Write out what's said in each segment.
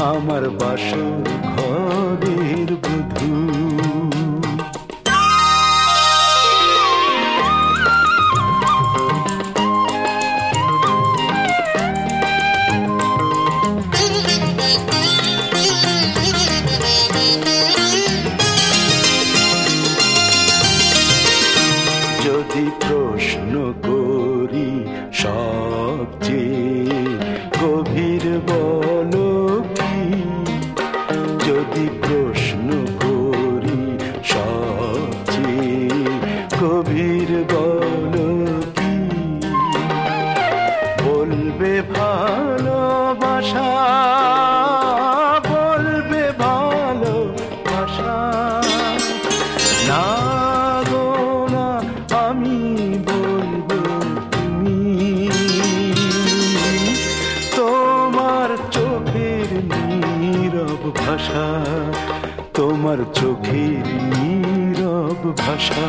আমার বাসর ঘরের বধূ। যদি প্রশ্ন করি সবচেয়ে গভীর বলো কি, যদি প্রশ্ন করি সবচেয়ে গভীর বলো কি, বলবে ভালোবাসা, বলবে ভালোবাসা। না গো না, আমি বলবো তুমি, তোমার চোখের নীরব ভাষা, তোমার চোখের নীরব ভাষা।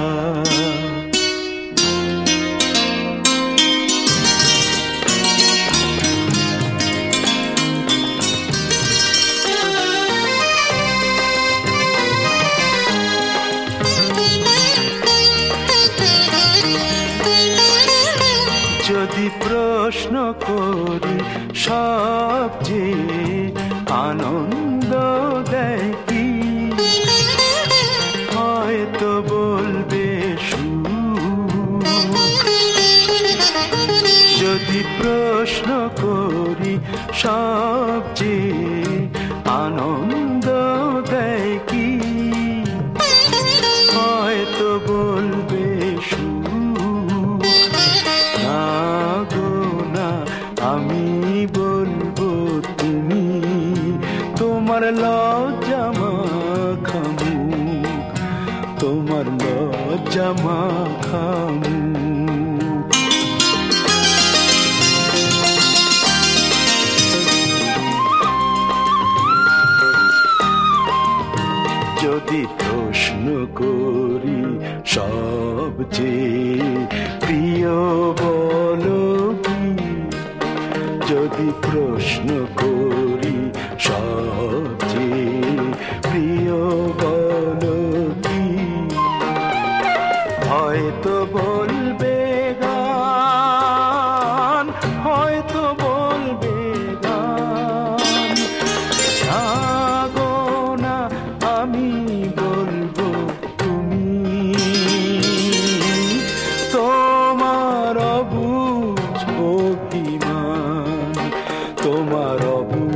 যদি প্রশ্ন করি সবচেয়ে আনন্দ দেয় কি, হয়তো বলবে সুখ। যদি প্রশ্ন করি সবচেয়ে আনন্দ দেয় কি, হয়তো বলবে সুখ। না গো না, আমি বলবো তুমি, তোমার লজ্জা মাখা মুখ, তোমার লজ্জা মাখা মুখ। যদি প্রশ্ন করি সবচেয়ে প্রিয় বলো কি, যদি প্রশ্ন করি সবচেয়ে প্রিয় বলো কি, হয়তো বলবে গান, হয়তো বলবে গান। না গো না, আমি বলবো তুমি, তোমার অবুঝ অভিমান, তোমার অবুঝ